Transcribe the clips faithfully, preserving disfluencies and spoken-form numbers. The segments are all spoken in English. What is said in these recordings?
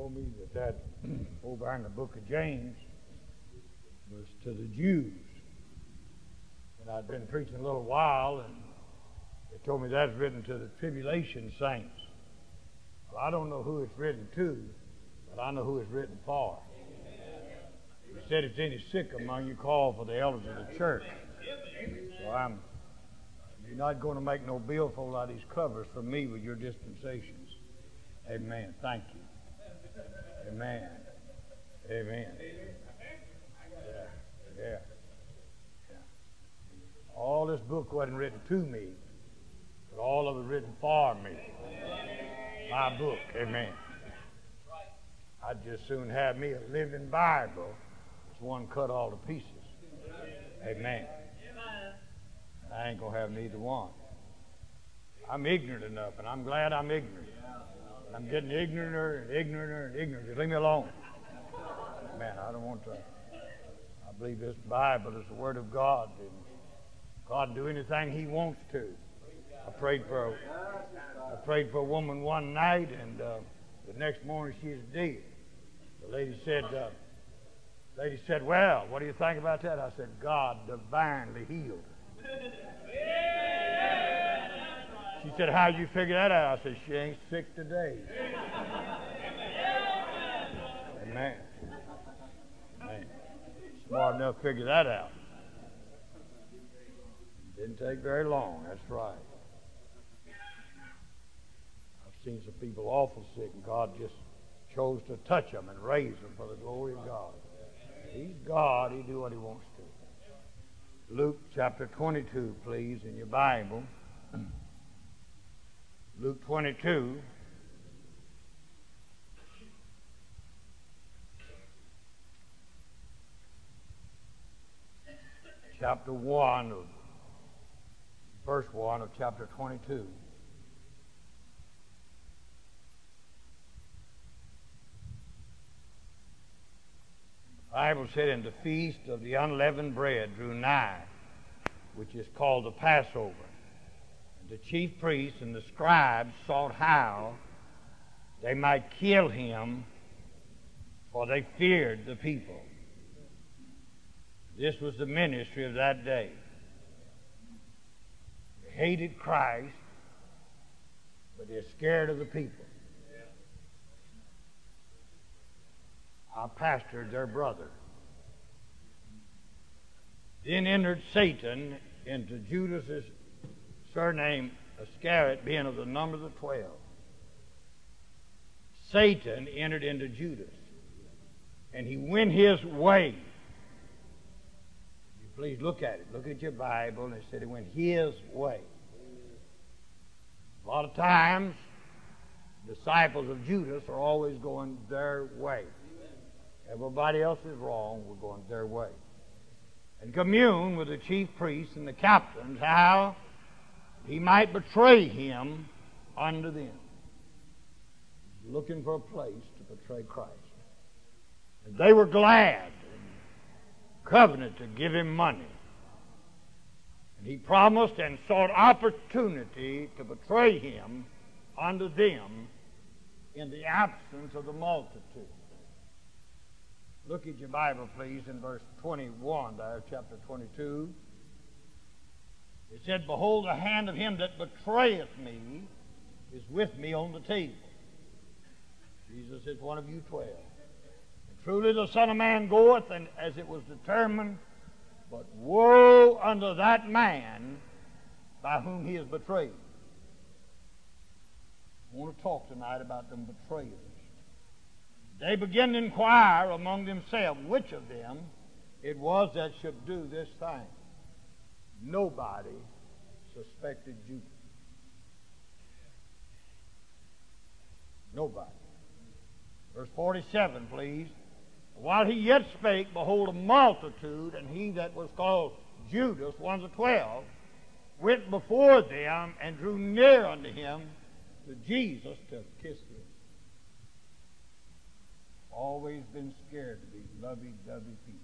told me that that over in the book of James was to the Jews. And I'd been preaching a little while, and they told me that's written to the tribulation saints. Well, I don't know who it's written to, but I know who it's written for. He said, if any sick among you, call for the elders of the church. So I'm, you're not going to make no billfold out of these covers from me with your dispensations. Amen. Thank you. Amen. Amen. Yeah. Yeah. Yeah. All this book wasn't written to me, but all of it written for me. My book. Amen. I'd just soon have me a living Bible. It's one cut all to pieces. Amen. I ain't going to have neither one. I'm ignorant enough, and I'm glad I'm ignorant. I'm getting ignoranter and ignoranter and ignorant. Just leave me alone. Man, I don't want to. I believe this Bible is the Word of God, and God can do anything He wants to. I prayed for a, I prayed for a woman one night, and uh, the next morning she's dead. The lady said, uh, the lady said, well, what do you think about that? I said, God divinely healed her. She said, how'd you figure that out? I said, she ain't sick today. Amen. Amen. Smart enough to figure that out. Didn't take very long, that's right. I've seen some people awful sick, and God just chose to touch them and raise them for the glory of God. He's God. He do what He wants to. Luke chapter twenty-two, please, in your Bible. Luke twenty-two. Chapter one of verse one of chapter twenty-two. The Bible said, and the feast of the unleavened bread drew nigh, which is called the Passover. And the chief priests and the scribes sought how they might kill him, for they feared the people. This was the ministry of that day. They hated Christ, but they're scared of the people. Our pastor, their brother. Then entered Satan into Judas's surname Iscariot, being of the number of the twelve. Satan entered into Judas, and he went his way. Please look at it. Look at your Bible, and it said he went his way. A lot of times, disciples of Judas are always going their way. Everybody else is wrong. We're going their way. And commune with the chief priests and the captains how he might betray him unto them. He's looking for a place to betray Christ. And they were glad and covenanted to give him money. And he promised and sought opportunity to betray him unto them in the absence of the multitude. Look at your Bible, please, in verse twenty-one there, chapter twenty-two. It said, behold, the hand of him that betrayeth me is with me on the table. Jesus is one of you twelve. And truly the Son of Man goeth, and as it was determined, but woe unto that man by whom he is betrayed. I want to talk tonight about them betrayers. They began to inquire among themselves which of them it was that should do this thing. Nobody suspected Judas. Nobody. Verse forty-seven, please. While he yet spake, behold, a multitude, and he that was called Judas, one of the twelve, went before them and drew near unto him to Jesus to kiss him. Always been scared of these lovey-dovey people.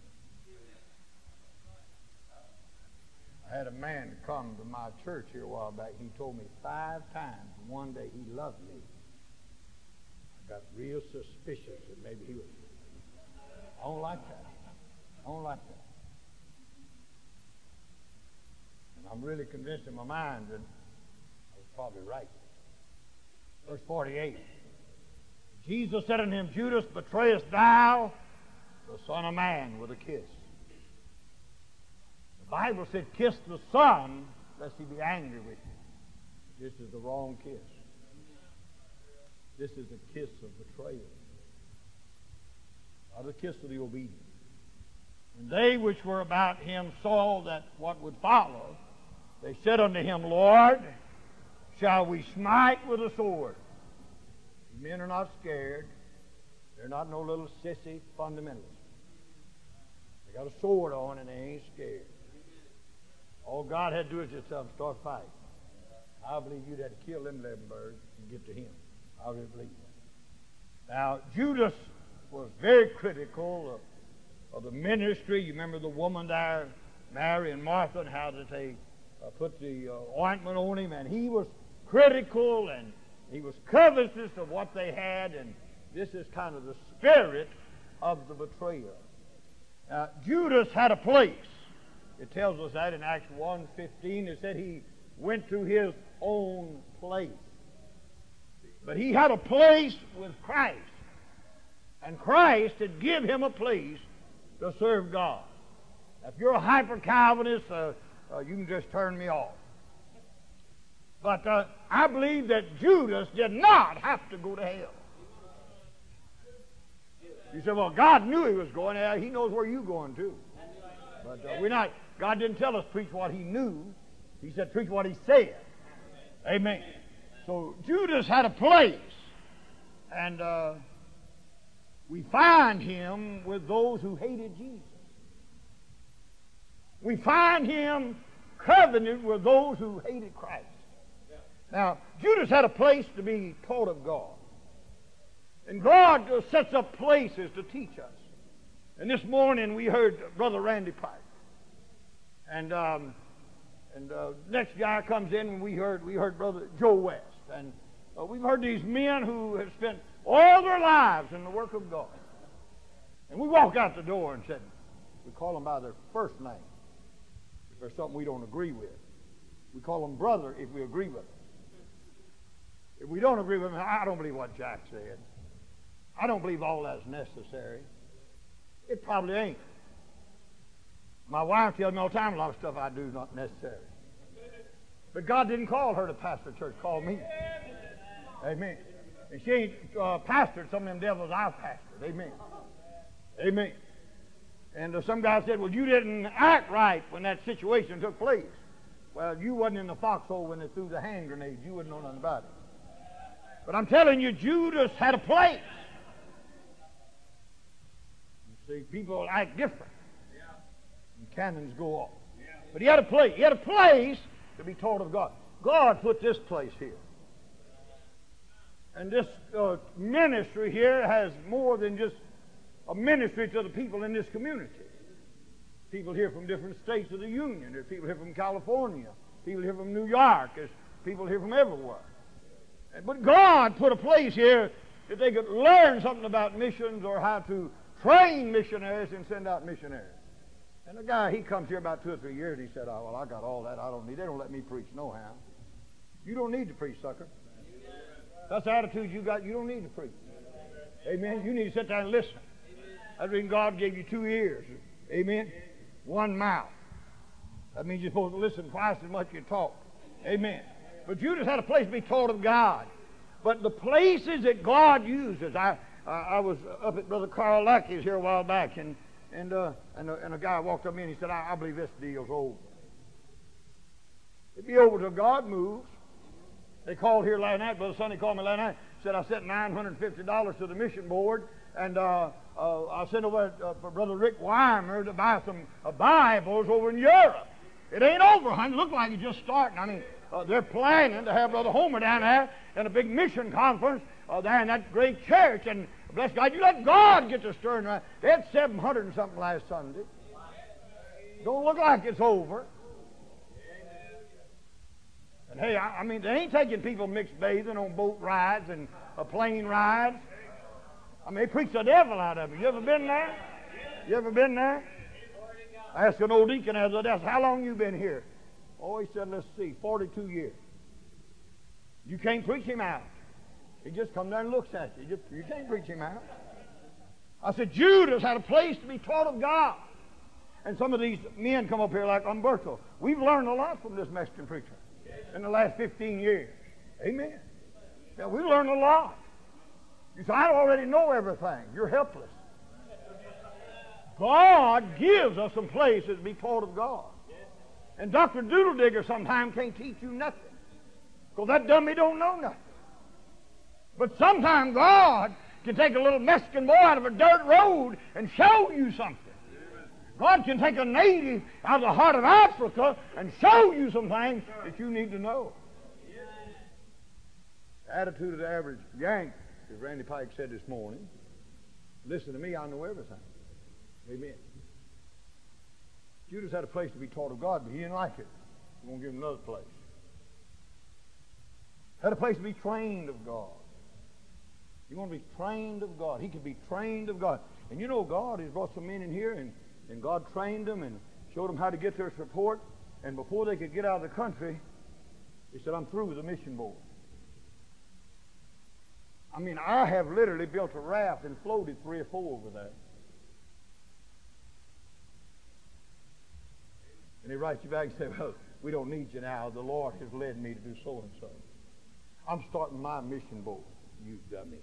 I had a man come to my church here a while back. He told me five times one day he loved me. I got real suspicious that maybe he was. I don't like that. I don't like that. And I'm really convinced in my mind that I was probably right. Verse forty-eight. Jesus said unto him, Judas, betrayest thou the Son of Man with a kiss? The Bible said, kiss the Son, lest he be angry with you. This is the wrong kiss. This is a kiss of betrayal. Not a kiss of the obedient. When they which were about him saw that what would follow, they said unto him, Lord, shall we smite with a sword? Men are not scared. They're not no little sissy fundamentalists. They got a sword on and they ain't scared. All God had to do is just tell them, start fighting. I believe you'd have to kill them eleven birds and get to him. I really believe that. Now, Judas was very critical of, of the ministry. You remember the woman there, Mary and Martha, and how did they uh, put the uh, ointment on him, and he was critical, and he was covetous of what they had, and this is kind of the spirit of the betrayal. Now, Judas had a place. It tells us that in Acts one fifteen. It said he went to his own place. But he had a place with Christ. And Christ had given him a place to serve God. Now, if you're a hyper-Calvinist, uh, uh, you can just turn me off. But uh, I believe that Judas did not have to go to hell. You say, well, God knew he was going there. He knows where you're going too. But uh, we're not. God didn't tell us preach what he knew. He said preach what he said. Amen. So Judas had a place. And uh, we find him with those who hated Jesus. We find him covenant with those who hated Christ. Now, Judas had a place to be taught of God. And God sets up places to teach us. And this morning we heard Brother Randy Pike. And um, and uh, next guy comes in and we heard we heard Brother Joe West. And uh, we've heard these men who have spent all their lives in the work of God. And we walk out the door and said, we call them by their first name. If there's something we don't agree with. We call them brother if we agree with them. If we don't agree with him, I don't believe what Jack said. I don't believe all that's necessary. It probably ain't. My wife tells me all the time a lot of stuff I do is not necessary. But God didn't call her to pastor church, called me. Amen. And she ain't uh, pastored some of them devils I've pastored. Amen. Amen. And uh, some guy said, well, you didn't act right when that situation took place. Well, you wasn't in the foxhole when they threw the hand grenades. You wouldn't know nothing about it. But I'm telling you, Judas had a place. You see, people act different. And cannons go off. But he had a place. He had a place to be taught of God. God put this place here. And this uh, ministry here has more than just a ministry to the people in this community. People here from different states of the Union. There's people here from California. People here from New York. There's people here from everywhere. But God put a place here that they could learn something about missions or how to train missionaries and send out missionaries. And the guy, he comes here about two or three years. He said, oh, well, I got all that. I don't need. They don't let me preach no how. You don't need to preach, sucker. That's the attitude you got. You don't need to preach. Amen. You need to sit down and listen. That's when God gave you two ears. Amen. One mouth. That means you're supposed to listen twice as much as you talk. Amen. But Judas had a place to be taught of God. But the places that God uses, I uh, I was up at Brother Carl Lackey's here a while back, and and uh, and, a, and a guy walked up to me and he said, I, I believe this deal's over. It'd be over till God moves. They called here last night. Brother Sonny called me last night. Said I sent nine hundred fifty dollars to the mission board, and uh, uh, I sent over uh, for Brother Rick Weimer to buy some uh, Bibles over in Europe. It ain't over, honey. It looks like it's just starting. I mean, uh, they're planning to have Brother Homer down there in a big mission conference uh, there in that great church. And bless God, you let God get to stirring around. They had seven hundred and something last Sunday. Don't look like it's over. And hey, I, I mean, they ain't taking people mixed bathing on boat rides and uh, plane rides. I mean, they preach the devil out of it. You ever been there? You ever been there? I asked an old deacon the other day, how long you been here? Oh, he said, let's see, forty-two years. You can't preach him out. He just comes down and looks at you. You, just, you can't preach him out. I said, Judas had a place to be taught of God. And some of these men come up here like Umberto. We've learned a lot from this Mexican preacher in the last fifteen years. Amen. Yeah, we learned a lot. You say, I already know everything. You're helpless. God gives us some places to be taught of God. And Doctor Doodle-Digger sometimes can't teach you nothing, because that dummy don't know nothing. But sometimes God can take a little Mexican boy out of a dirt road and show you something. God can take a native out of the heart of Africa and show you some things that you need to know. The attitude of the average Yank, as Randy Pike said this morning, listen to me, I know everything. Amen. Judas had a place to be taught of God, but he didn't like it. We're going to give him another place. Had a place to be trained of God. You want to be trained of God. He could be trained of God. And you know, God has brought some men in here, and, and God trained them and showed them how to get their support. And before they could get out of the country, he said, I'm through with the mission board. I mean, I have literally built a raft and floated three or four over there. And he writes you back and says, well, we don't need you now. The Lord has led me to do so and so. I'm starting my mission board, you dummy.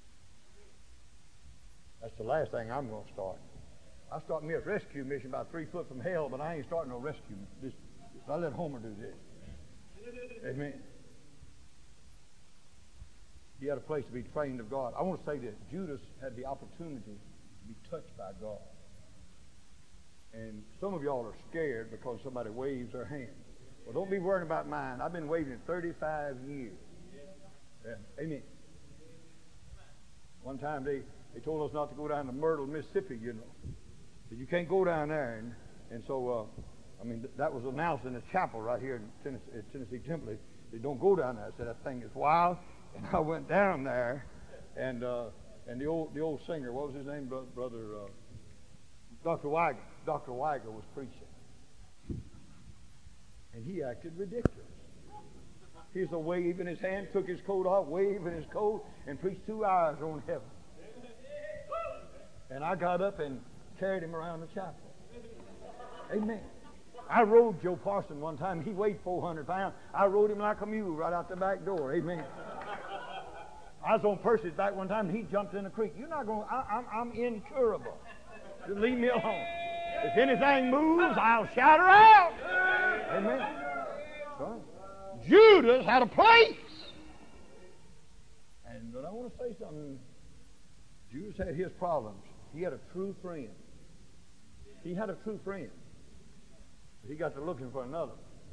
That's the last thing I'm going to start. I start me a rescue mission about three foot from hell, but I ain't starting no rescue. This, I let Homer do this. Amen. He had a place to be trained of God. I want to say this. Judas had the opportunity to be touched by God. And some of y'all are scared because somebody waves their hand. Well, don't be worrying about mine. I've been waving it thirty-five years. Yeah. Amen. One time they, they told us not to go down to Myrtle, Mississippi, you know. But you can't go down there. And, and so, uh, I mean, th- that was announced in the chapel right here in Tennessee, at Tennessee Temple. They don't go down there. I said, that thing is wild. And I went down there, and uh, and the old the old singer, what was his name, brother? brother uh, Doctor Weiger. Doctor Weiger was preaching. And he acted ridiculous. He was a waving his hand, took his coat off, waving his coat, and preached two hours on heaven. And I got up and carried him around the chapel. Amen. I rode Joe Parson one time. He weighed four hundred pounds. I rode him like a mule right out the back door. Amen. I was on Percy's back one time, and he jumped in the creek. You're not going, I, I'm, I'm incurable. Just leave me alone. If anything moves, I'll shout her out. Amen. Right. Judas had a place. And but I want to say something. Judas had his problems. He had a true friend. He had a true friend. But he got to looking for another.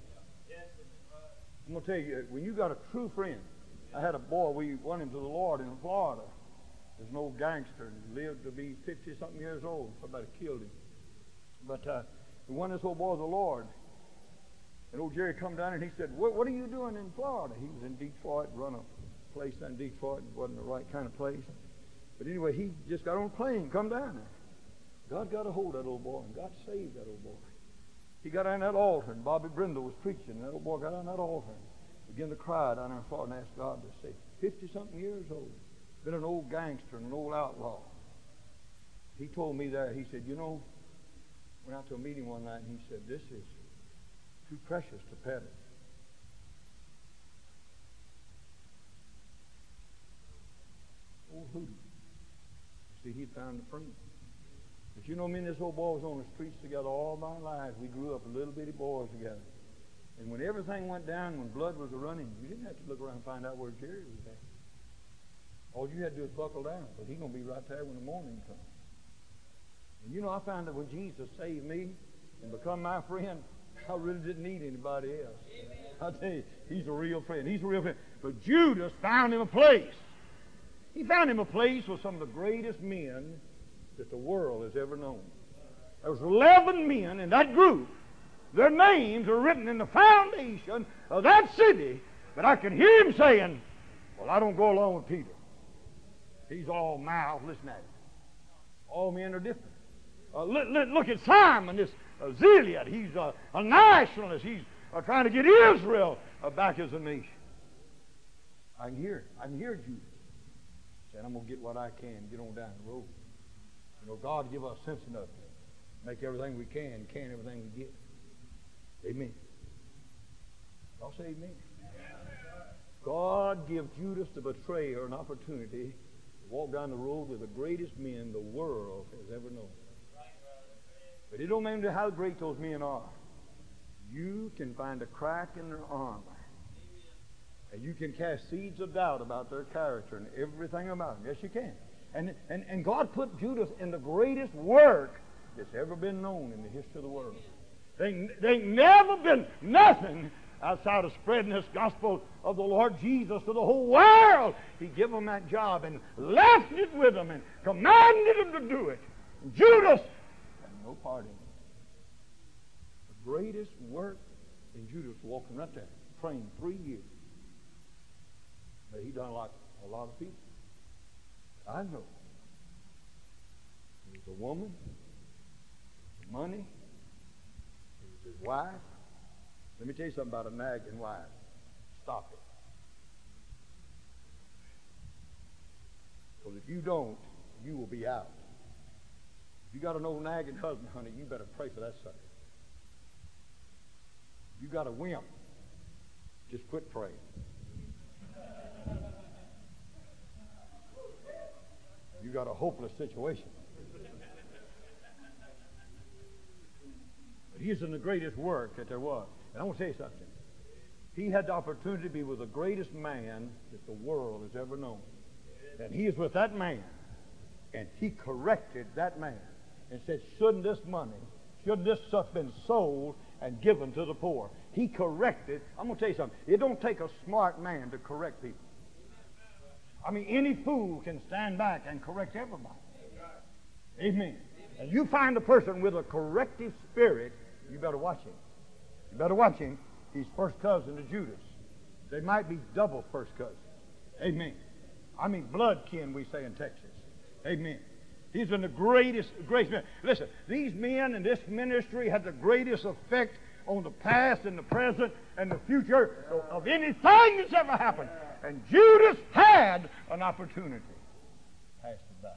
I'm going to tell you, when you got a true friend, I had a boy, we won him to the Lord in Florida. There's an old gangster, and he lived to be fifty-something years old. Somebody killed him. But uh, we won this old boy to the Lord. And old Jerry come down and he said, what, what are you doing in Florida? He was in Detroit, run a place down in Detroit. It wasn't the right kind of place. But anyway, he just got on a plane, come down there. God got a hold of that old boy, and God saved that old boy. He got on that altar, and Bobby Brindle was preaching, and that old boy got on that altar and began to cry down there in Florida and asked God to save. fifty-something years old. Been an old gangster and an old outlaw. He told me that, he said, you know, went out to a meeting one night, and he said, this is too precious to perish. Old Hootie. See, he found a friend. But you know, me and this old boy was on the streets together all my life. We grew up little bitty boys together. And when everything went down, when blood was running, you didn't have to look around and find out where Jerry was at. All you had to do was buckle down, but he's going to be right there when the morning comes. And you know, I found that when Jesus saved me and become my friend, I really didn't need anybody else. I tell you, he's a real friend. He's a real friend. But Judas found him a place. He found him a place with some of the greatest men that the world has ever known. There was eleven men in that group. Their names are written in the foundation of that city. But I can hear him saying, well, I don't go along with Peter. He's all mouth. Listen at him. All men are different. Uh, look, look, look at Simon, this uh, zealot. He's uh, a nationalist. He's uh, trying to get Israel uh, back as a nation. I can hear it. I can hear Judas saying, I'm going to get what I can, get on down the road. You know, God give us sense enough to make everything we can, can everything we get. Amen. I'll say amen. God give Judas the betrayer an opportunity to walk down the road with the greatest men the world has ever known. But it don't matter how great those men are. You can find a crack in their armor. And you can cast seeds of doubt about their character and everything about them. Yes, you can. And, and, and God put Judas in the greatest work that's ever been known in the history of the world. There ain't never been nothing outside of spreading this gospel of the Lord Jesus to the whole world. He gave them that job and left it with them and commanded them to do it. And Judas had no part in it. The greatest work in Judas walking right there, trained three years. But he done like a lot of people. I know. It was a woman, money, it was his wife. Let me tell you something about a nagging wife. Stop it. Because if you don't, you will be out. If you got an old nagging husband, honey, you better pray for that sucker. If you got a wimp, just quit praying. You got a hopeless situation. But he's in the greatest work that there was. And I want to tell you something. He had the opportunity to be with the greatest man that the world has ever known. And he is with that man. And he corrected that man and said, shouldn't this money, shouldn't this stuff been sold and given to the poor? He corrected. I'm going to tell you something. It don't take a smart man to correct people. I mean, any fool can stand back and correct everybody. Amen. And you find a person with a corrective spirit, you better watch him. You better watch him. He's first cousin to Judas. They might be double first cousins. Amen. I mean, blood kin, we say in Texas. Amen. He's been the greatest, greatest man. Listen, these men in this ministry had the greatest effect on the past and the present and the future of anything that's ever happened. And Judas had an opportunity. Passed it by.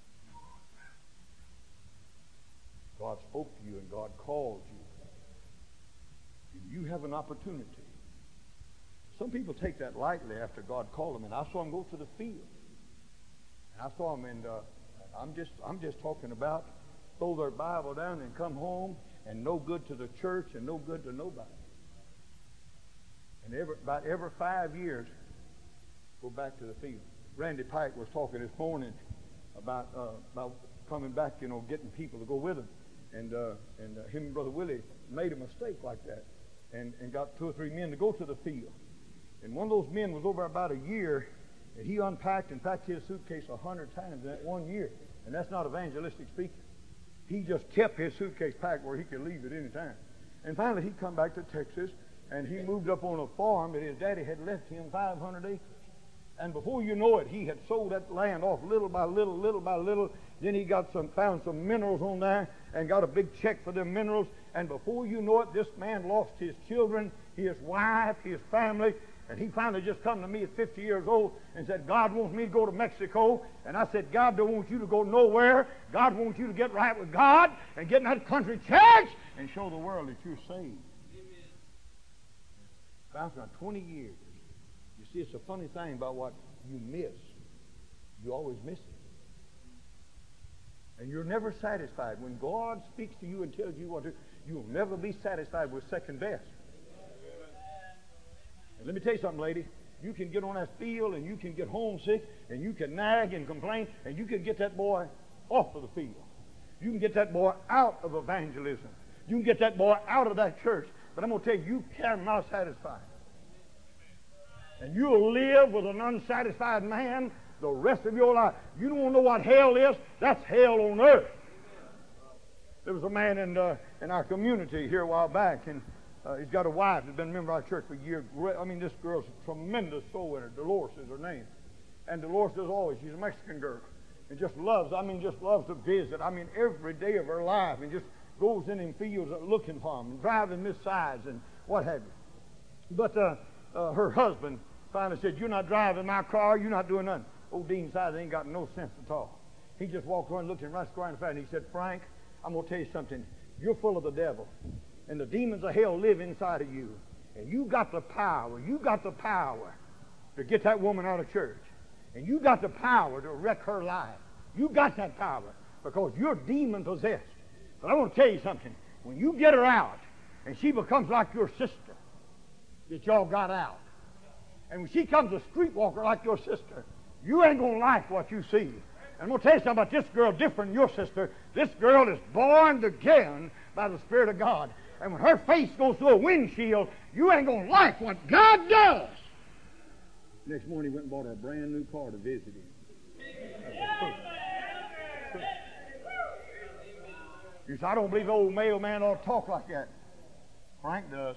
God spoke to you and God called you. And you have an opportunity. Some people take that lightly after God called them. And I saw them go to the field. And I saw them, and uh, I'm just I'm just talking about throw their Bible down and come home and no good to the church and no good to nobody. And every, about every five years, go back to the field. Randy Pike was talking this morning about uh, about coming back, you know, getting people to go with him. And uh, and uh, him and Brother Willie made a mistake like that and, and got two or three men to go to the field. And one of those men was over about a year, and he unpacked and packed his suitcase a hundred times in that one year. And that's not evangelistic speaking. He just kept his suitcase packed where he could leave it any time. And finally he come back to Texas, and he moved up on a farm that his daddy had left him five hundred acres. And before you know it, he had sold that land off little by little, little by little. Then he got some, found some minerals on there and got a big check for them minerals. And before you know it, this man lost his children, his wife, his family. And he finally just come to me at fifty years old and said, God wants me to go to Mexico. And I said, God don't want you to go nowhere. God wants you to get right with God and get in that country church and show the world that you're saved. Bounced around twenty years. You see, it's a funny thing about what you miss. You always miss it. And you're never satisfied. When God speaks to you and tells you what to do, you'll never be satisfied with second best. And let me tell you something, lady. You can get on that field and you can get homesick and you can nag and complain and you can get that boy off of the field. You can get that boy out of evangelism. You can get that boy out of that church. But I'm going to tell you, you cannot satisfy. And you'll live with an unsatisfied man the rest of your life. You don't know what hell is? That's hell on earth. There was a man in uh, in our community here a while back, and uh, he's got a wife that's been a member of our church for years. I mean, this girl's a tremendous soul winner. Dolores is her name. And Dolores does always. She's a Mexican girl. And just loves, I mean, just loves to visit. I mean, every day of her life. And just goes in them fields looking for them and driving Miss Sides and what have you. But uh, uh, her husband finally said, "You're not driving my car. You're not doing nothing." Old Dean Sides ain't got no sense at all. He just walked around, looked him right square in the face, and he said, "Frank, I'm going to tell you something. You're full of the devil. And the demons of hell live inside of you. And you got the power. You got the power to get that woman out of church. And you got the power to wreck her life. You got that power because you're demon possessed. But I want to tell you something. When you get her out and she becomes like your sister that y'all got out, and when she comes a streetwalker like your sister, you ain't going to like what you see. And I'm going to tell you something about this girl different than your sister. This girl is born again by the Spirit of God. And when her face goes through a windshield, you ain't going to like what God does. Next morning he went and bought her a brand new car to visit him. You say, "I don't believe the old mailman ought to talk like that." Frank does.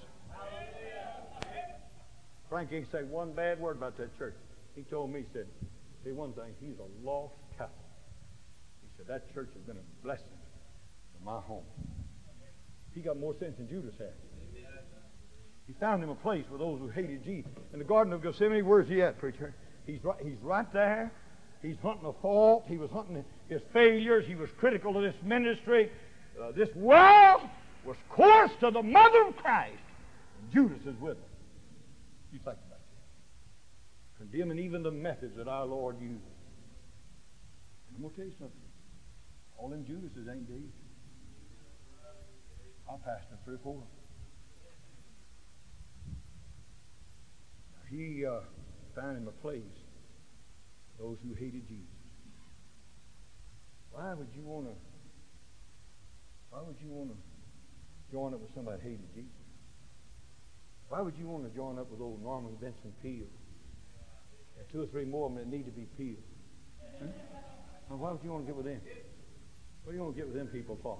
Frank ain't say one bad word about that church. He told me, he said, "Say one thing, he's a lost Catholic." He said, "That church has been a blessing to my home." He got more sense than Judas had. He found him a place with those who hated Jesus. In the Garden of Gethsemane, where's he at, preacher? He's right, he's right there. He's hunting a fault. He was hunting his failures. He was critical of this ministry. Uh, this world was coursed to the mother of Christ. And Judas is with him. You think about that. Condemning even the methods that our Lord used. I'm going to tell you something. All them Judases ain't dead. I pastored three or four. He uh, found him a place, those who hated Jesus. Why would you want to? Why would you want to join up with somebody that hated Jesus? Why would you want to join up with old Norman Benson Peale and two or three more of them that need to be peeled? Huh? Well, why would you want to get with them? What do you want to get with them people for?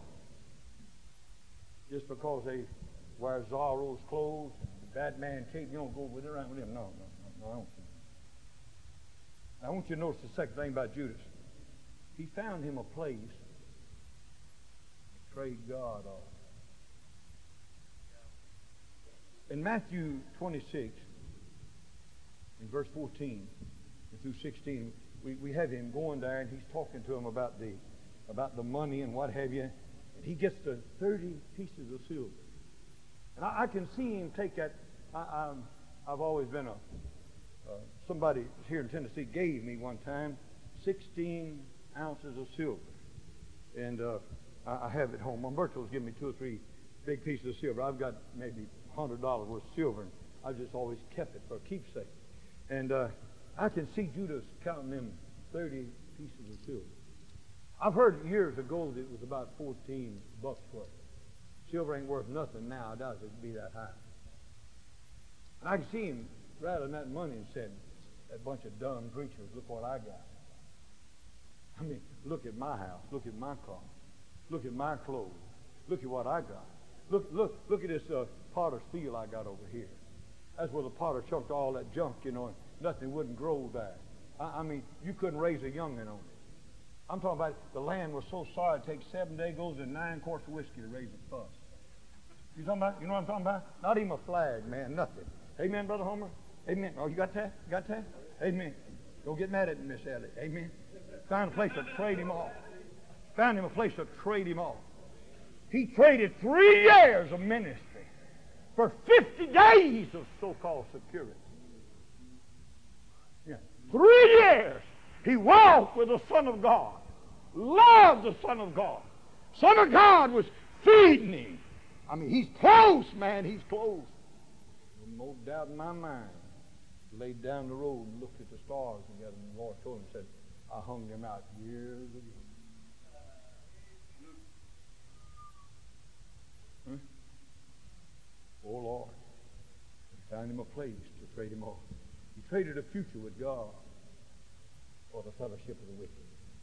Just because they wear Zorro's clothes, Batman cape, you don't go with it around with them? No, no, no, no, I don't. I want you to notice the second thing about Judas. He found him a place to trade God off. In Matthew twenty-six, in verse fourteen through sixteen, we, we have him going there, and he's talking to him about the about the money and what have you. And he gets to thirty pieces of silver. And I, I can see him take that. I, I'm, I've always been a uh, somebody here in Tennessee gave me one time sixteen ounces of silver, and uh, I, I have it at home. Umberto's given me two or three big pieces of silver. I've got maybe one hundred dollars worth of silver, and I've just always kept it for a keepsake. And uh, I can see Judas counting them thirty pieces of silver. I've heard years ago that it was about fourteen bucks worth. Silver ain't worth nothing now, does it? It'd be that high. And I can see him rattling that money and said, "That bunch of dumb preachers, look what I got. I mean, look at my house, look at my car, look at my clothes, look at what I got. Look, look, look at this uh, potter's field I got over here. That's where the potter chucked all that junk, you know, and nothing wouldn't grow there. I, I mean, you couldn't raise a young'un on it. I'm talking about the land was so sorry it takes seven days, goes and nine quarts of whiskey to raise a fuss. You talking about? You know what I'm talking about? Not even a flag, man, nothing. Amen, Brother Homer? Amen. Oh, you got that? You got that? Amen. Don't get mad at me, Miss Ellie. Amen. Found a place to trade him off. Found him a place to trade him off. He traded three years of ministry for fifty days of so-called security. Yeah. Three years. He walked with the Son of God. Loved the Son of God. Son of God was feeding him. I mean, he's close, man. He's close. No doubt in my mind. Laid down the road and looked at the stars together, and the Lord told him, said, "I hung them out years ago." Huh? Oh, Lord. He found him a place to trade him off. He traded a future with God for the fellowship of the wicked.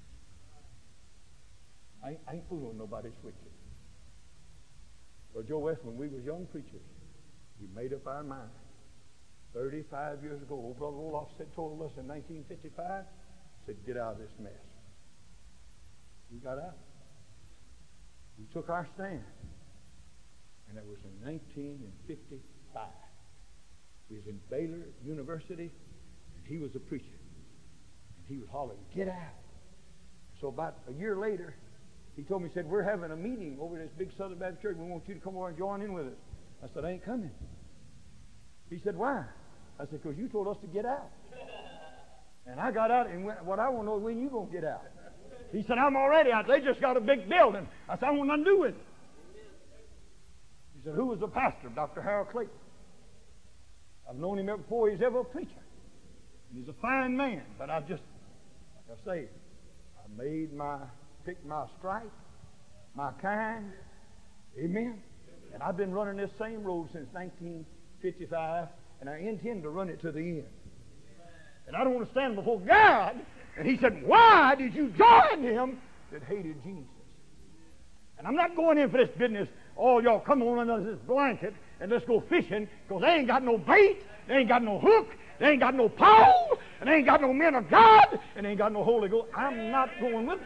I ain't, I ain't fooling nobody's wicked. Well, Joe West, when we was young preachers, we made up our mind. thirty-five years ago, old Brother Olaf said, told us in nineteen fifty-five, said, get out of this mess. We got out. We took our stand. And it was in nineteen fifty-five. We was in Baylor University, and he was a preacher. And he was hollering, get out. So about a year later, he told me, he said, we're having a meeting over at this big Southern Baptist church. We want you to come over and join in with us. I said, I ain't coming. He said, why? I said, because you told us to get out. And I got out, and what I want to know is when you going to get out. He said, I'm already out. They just got a big building. I said, I want nothing to do with it. He said, who was the pastor? Doctor Harold Clayton. I've known him before he was ever a preacher. And he's a fine man, but I just, like I say, I made my, picked my strike, my kind. Amen. And I've been running this same road since nineteen fifty-five, and I intend to run it to the end. And I don't want to stand before God. And he said, why did you join him that hated Jesus? And I'm not going in for this business. All y'all come on under this blanket and let's go fishing, because they ain't got no bait, they ain't got no hook, they ain't got no pole, and they ain't got no men of God, and they ain't got no Holy Ghost. I'm not going with them.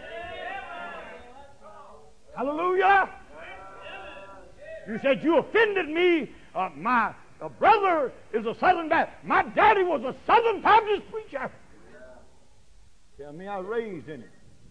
Hallelujah. You said you offended me. Uh, my uh, brother is a Southern Baptist. My daddy was a Southern Baptist preacher. Tell me I was raised in it.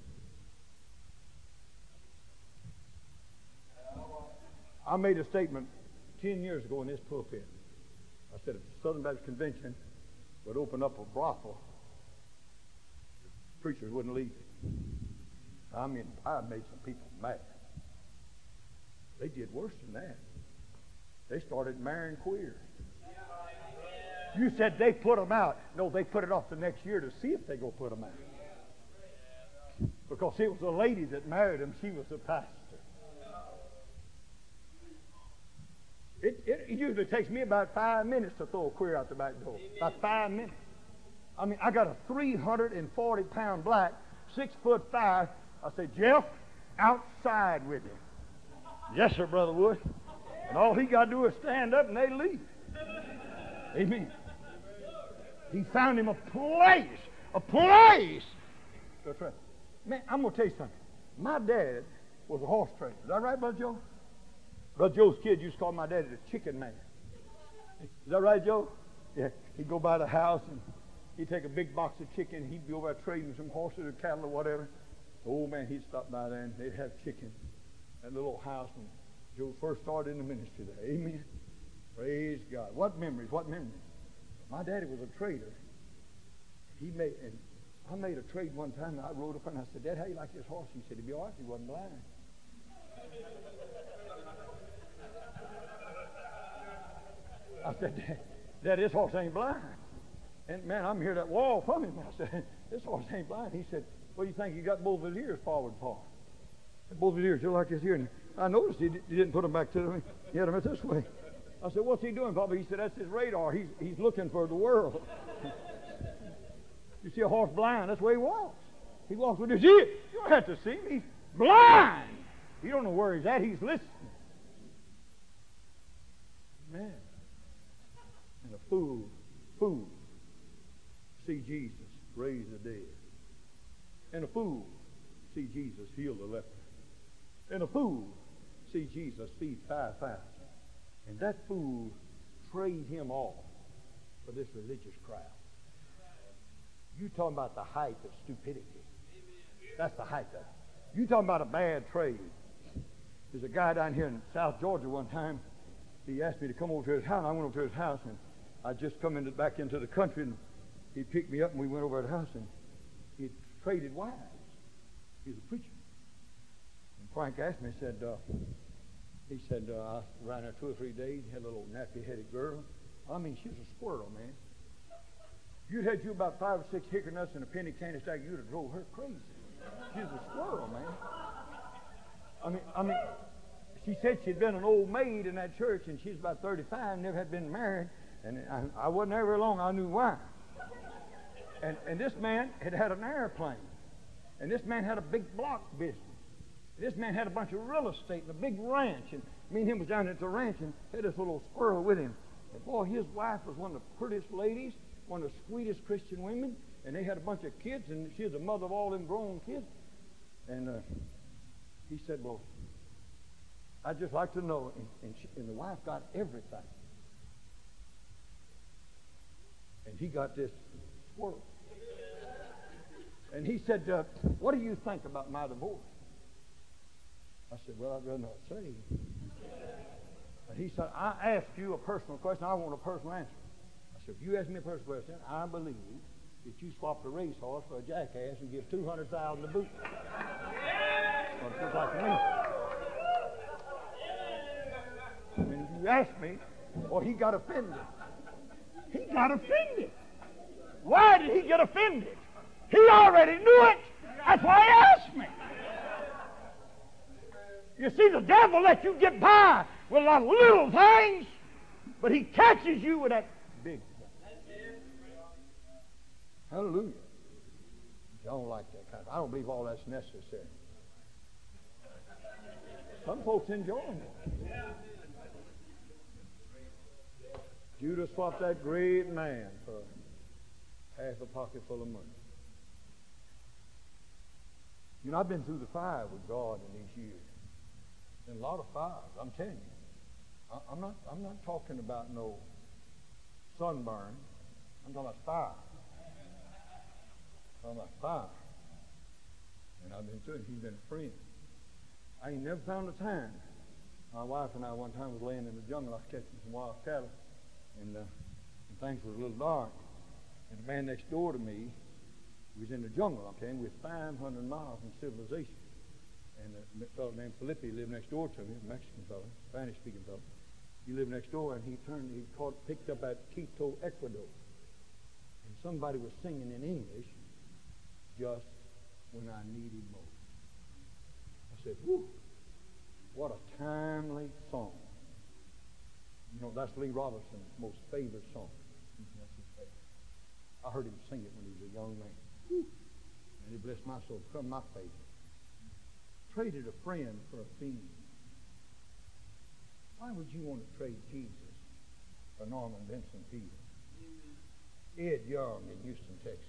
I made a statement ten years ago in this pulpit. I said if the Southern Baptist Convention would open up a brothel, preachers wouldn't leave it. I mean, I made some people mad. They did worse than that. They started marrying queers. You said they put them out. No, they put it off the next year to see if they go put them out. Because it was a lady that married him. She was a pastor. It, it, it usually takes me about five minutes to throw a queer out the back door. About five minutes. I mean, I got a three hundred forty pound black, six foot five. I said, Jeff, outside with him. Yes, sir, Brother Wood. And all he got to do is stand up and they leave. Amen. He found him a place. A place. That's right. Man, I'm going to tell you something. My dad was a horse trader. Is that right, Brother Joe? Brother Joe's kid used to call my dad the chicken man. Is that right, Joe? Yeah. He'd go by the house and he'd take a big box of chicken. He'd be over there trading some horses or cattle or whatever. The old man, he'd stop by there and they'd have chicken. That little house when Joe first started in the ministry there. Amen. Praise God. What memories, what memories. My daddy was a trader. He made, and I made a trade one time, and I rode up and I said, Dad, how you like this horse? He said, he'd be all right if he wasn't blind. I said, Dad, Dad, this horse ain't blind. And man, I'm here that wall from him. I said, this horse ain't blind. He said, what do you think? He got both of his ears forward, Paul. Both of his ears, just like this here. And I noticed he, he didn't put them back to me. He had them this way. I said, what's he doing, Papa? He said, that's his radar. He's, he's looking for the world. You see a horse blind, that's the way he walks. He walks with his ears. You don't have to see him. He's blind. You don't know where he's at. He's listening. Man. And a fool, fool, see Jesus raise the dead. And a fool, see Jesus heal the leper. And a fool, see Jesus feed five thousand. And that fool trade him off for this religious crowd. You talking about the height of stupidity. That's the height of it. You talking about a bad trade. There's a guy down here in South Georgia one time. He asked me to come over to his house. I went over to his house, and I just come into, back into the country, and he picked me up, and we went over to the house, and he traded wives. He's a preacher. And Frank asked me, he said, uh, he said, uh, I was around there two or three days, had a little nappy-headed girl. I mean, she was a squirrel, man. You'd had you about five or six hickory nuts and a penny candy stack, you'd have drove her crazy. She was a squirrel, man. I mean, I mean, she said she'd been an old maid in that church, and she's about thirty-five, never had been married, and I, I wasn't there very long. I knew why. And and this man had had an airplane, and this man had a big block business. This man had a bunch of real estate and a big ranch, and me and him was down at the ranch and had this little squirrel with him. And boy, his wife was one of the prettiest ladies, one of the sweetest Christian women, and they had a bunch of kids, and she was the mother of all them grown kids. And uh, he said, well, I'd just like to know, and, and, she, and the wife got everything. And he got this squirrel. And he said, uh, what do you think about my divorce? I said, well, I'd rather not say. And he said, I asked you a personal question. I want a personal answer. I said, if you ask me a personal question, I believe that you swapped a racehorse for a jackass and give two hundred thousand dollars to boot. That's what it looks like to me. And if you ask me, well, he got offended. He got offended. Why did he get offended? He already knew it. That's why he asked me. You see, the devil lets you get by with a lot of little things, but he catches you with that big thing. Hallelujah. I don't like that kind of, I don't believe all that's necessary. Some folks enjoy it. Judah swapped that great man for half a pocket full of money. You know, I've been through the fire with God in these years. Been a lot of fires, I'm telling you. I, I'm not I'm not talking about no sunburn. I'm talking about fire. I'm talking about fire. And I've been through it. He's been a friend. I ain't never found a time. My wife and I one time was laying in the jungle. I was catching some wild cattle. And, uh, and things were a little dark. And the man next door to me, he was in the jungle, I'm telling you, with five hundred miles from civilization. And a fellow named Felipe lived next door to me, a Mexican fellow, Spanish-speaking fellow. He lived next door, and he turned, he caught, picked up at Quito, Ecuador. And somebody was singing in English, just when I needed most. I said, whew, what a timely song. You know, that's Lee Robinson's most favorite song. That's his favorite. I heard him sing it when he was a young man. Whew. And it blessed my soul. Become my favorite. Traded a friend for a fiend. Why would you want to trade Jesus for Norman Vincent Peale? Ed Young in Houston, Texas.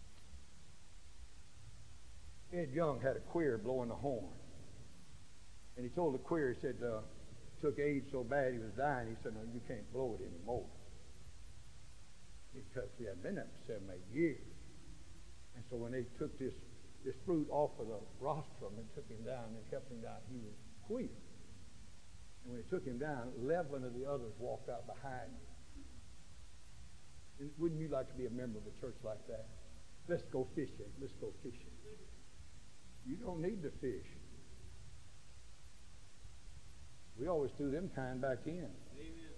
Ed Young had a queer blowing a horn. And he told the queer, he said, uh, took AIDS so bad he was dying. He said, no, you can't blow it anymore. Because he hadn't been there for seven, eight years. And so when they took this, this fruit off of the rostrum and took him down and kept him down, he was queer. And when they took him down, eleven of the others walked out behind him. And wouldn't you like to be a member of a church like that? Let's go fishing. Let's go fishing. You don't need to fish. We always threw them kind back in. Amen.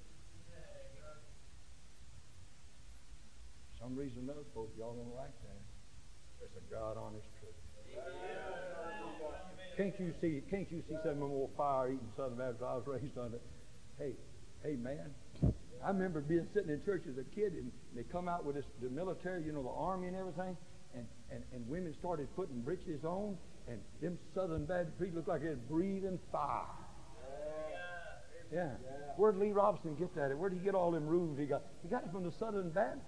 For some reason or other, folks, y'all don't like that. There's a God-honest truth. Amen. Can't you see? Can't you see some more fire-eating Southern Baptist I was raised under? Hey, hey, man. I remember being sitting in church as a kid, and they come out with this, the military, you know, the army and everything, and, and, and women started putting breeches on, and them Southern Baptist people looked like they was breathing fire. Yeah. Where did Lee Robinson get that? Where did he get all them rules he got? He got it from the Southern Baptists.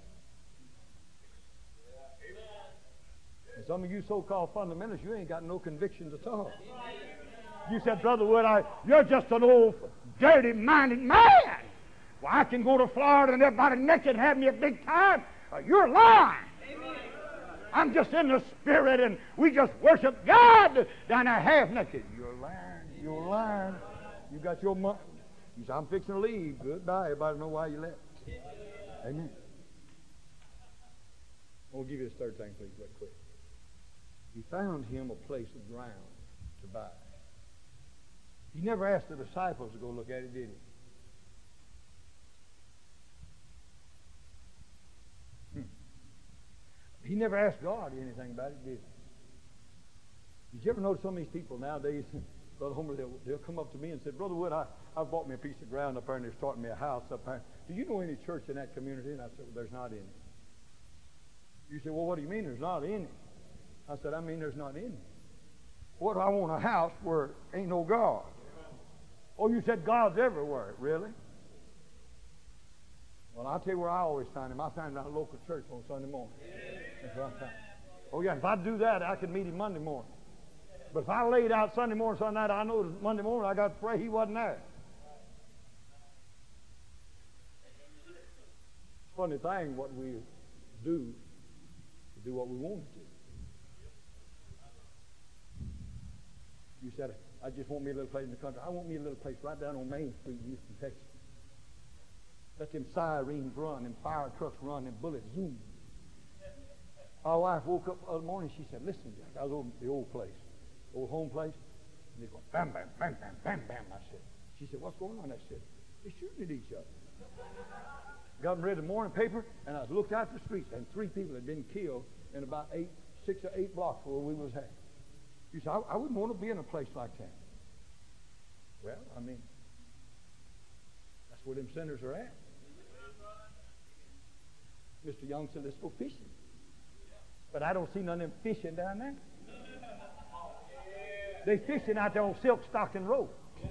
And some of you so-called fundamentalists, you ain't got no convictions at all. You said, Brother Wood, I, you're just an old dirty-minded man. Well, I can go to Florida and everybody naked and have me a big time. Uh, you're lying. I'm just in the spirit and we just worship God down there half naked. You're lying. You're lying. You got your money. You said, I'm fixing to leave. Goodbye. Everybody know why you left. Amen. I'll give you this third thing, please, real quick. He found him a place of ground to buy. He never asked the disciples to go look at it, did he? Hmm. He never asked God anything about it, did he? Did you ever notice some of these people nowadays, Brother Homer, they'll, they'll come up to me and say, Brother Wood, I, I bought me a piece of ground up there and they're starting me a house up there. Do you know any church in that community? And I said, well, there's not any. You say, well, what do you mean there's not any? I said, I mean there's not any. What, I want a house where ain't no God. Oh, you said God's everywhere. Really? Well, I'll tell you where I always find him. I find him at a local church on Sunday morning. That's where I find him. Oh, yeah, if I do that, I could meet him Monday morning. But if I laid out Sunday morning, Sunday night, I know Monday morning I got to pray he wasn't there. Funny thing, what we do, we do what we want to do. You said, I just want me a little place in the country. I want me a little place right down on Main Street in Houston, Texas. Let them sirens run and fire trucks run and bullets zoom. My wife woke up the other morning. She said, listen, Jack, I was over at the old place, old home place. And they're going, bam, bam, bam, bam, bam, bam. I said, she said, what's going on? I said, they're shooting at each other. Got them read the morning paper, and I looked out the streets, and three people had been killed in about eight, six or eight blocks where we was at. You said, I, I wouldn't want to be in a place like that. Well, I mean, that's where them sinners are at. Mister Young said, let's go fishing. But I don't see none of them fishing down there. They fishing out there on Silk Stockton Road.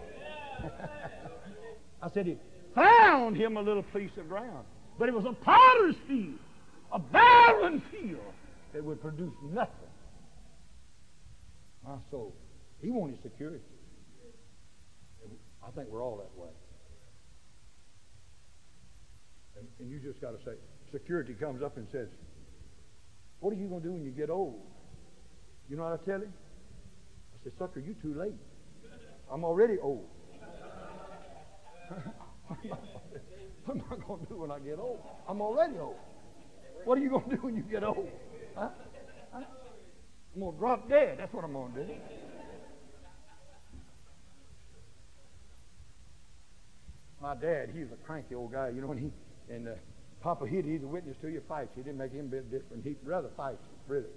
I said, he found him a little piece of ground. But it was a potter's field, a barren field that would produce nothing. My soul. He wanted security. I think we're all that way. And, and you just got to say, security comes up and says, what are you going to do when you get old? You know what I tell him? I said, sucker, you too late. I'm already old. What am I going to do when I get old? I'm already old. What are you going to do when you get old? Huh? Huh? I'm going to drop dead. That's what I'm going to do. My dad, he was a cranky old guy, you know, and he and uh, Papa, he'd either witness to your fights. He didn't make him a bit different. He'd rather fight you, really.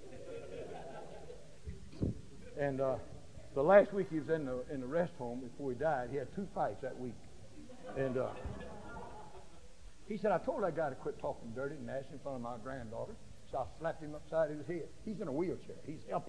And uh, the last week he was in the in the rest home before he died, he had two fights that week. And uh, he said, I told that guy to quit talking dirty and nasty in front of my granddaughter. So I slapped him upside his head. He's in a wheelchair. He's helping.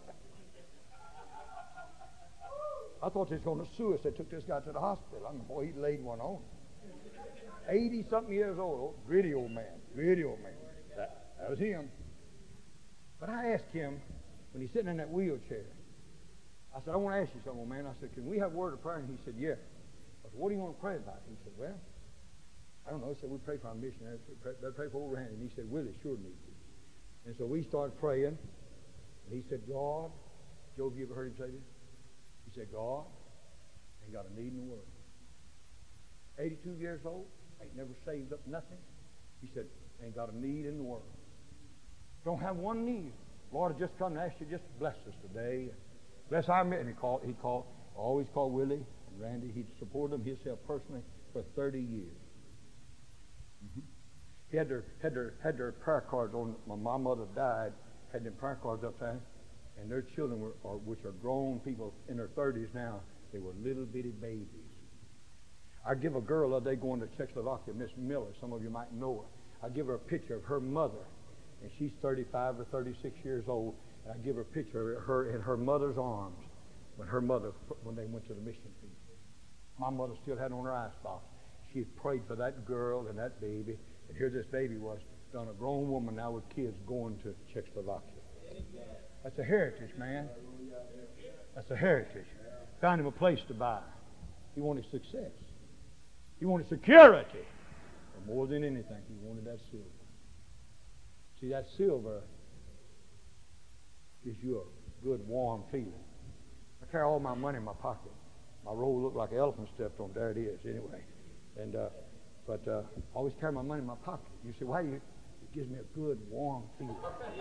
I thought they was going to sue us. They took this guy to the hospital. I mean, boy, he laid one on him. eighty-something years old, old, gritty old man, gritty old man. That, that was him. But I asked him, when he's sitting in that wheelchair, I said, I want to ask you something, old man. I said, can we have a word of prayer? And he said, yeah. I said, what do you want to pray about? He said, well, I don't know. He said, we pray for our missionaries. They pray for old Randy. And he said, Willie sure needs it. And so we started praying. And he said, God, Joe, have you ever heard him say this? He said, God ain't got a need in the world. eighty-two years old, ain't never saved up nothing. He said, ain't got a need in the world. Don't have one need. Lord, I just come and ask you just to bless us today. Bless our mission. He called, he called, always called Willie and Randy. He supported them himself personally for thirty years. Mm-hmm. He had their, had their, had their prayer cards on. When my mother died, had them prayer cards up there. And their children, were, are, which are grown people in their thirties now, they were little bitty babies. I give a girl the other day going to Czechoslovakia, Miss Miller, some of you might know her. I give her a picture of her mother, and she's thirty-five or thirty-six years old, and I give her a picture of her in her mother's arms when her mother, when they went to the mission field. My mother still had on her icebox. She had prayed for that girl and that baby, and here this baby was, done a grown woman now with kids going to Czechoslovakia. That's a heritage, man. That's a heritage. Found him a place to buy. He wanted success. He wanted security. But more than anything, he wanted that silver. See, that silver gives you a good, warm feeling. I carry all my money in my pocket. My roll looked like an elephant stepped on. There it is, anyway. And uh, but uh, I always carry my money in my pocket. You say, why do you? It gives me a good, warm feeling.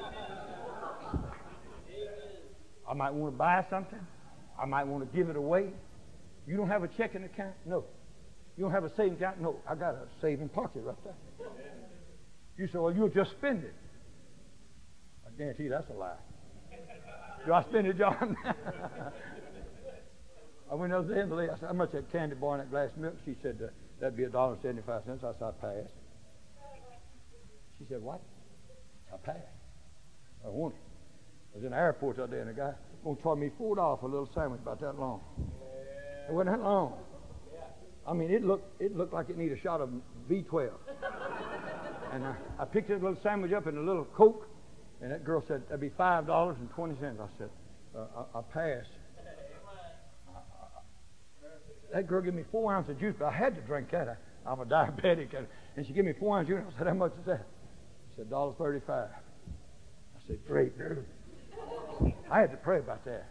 I might want to buy something. I might want to give it away. You don't have a checking account? No. You don't have a saving account? No. I got a saving pocket right there. You say, well, you'll just spend it. I guarantee you that's a lie. Do I spend it, John? I went up there and the lady, I said, how much that candy bar and that glass of milk? She said, uh, that'd be a dollar and seventy-five cents. I said, I passed. She said, what? I passed. I want it. I was in the airport the other day, and a guy going to charge me four dollars for a little sandwich about that long. It wasn't that long. I mean, it looked it looked like it needed a shot of V twelve. And I, I picked that little sandwich up in a little Coke, and that girl said, that'd be five dollars and twenty cents. I said, uh, I, I pass. That girl gave me four ounces of juice, but I had to drink that. I, I'm a diabetic. And, and she gave me four ounces of juice. I said, how much is that? She said, one dollar thirty-five. I said, great, dude. I had to pray about that.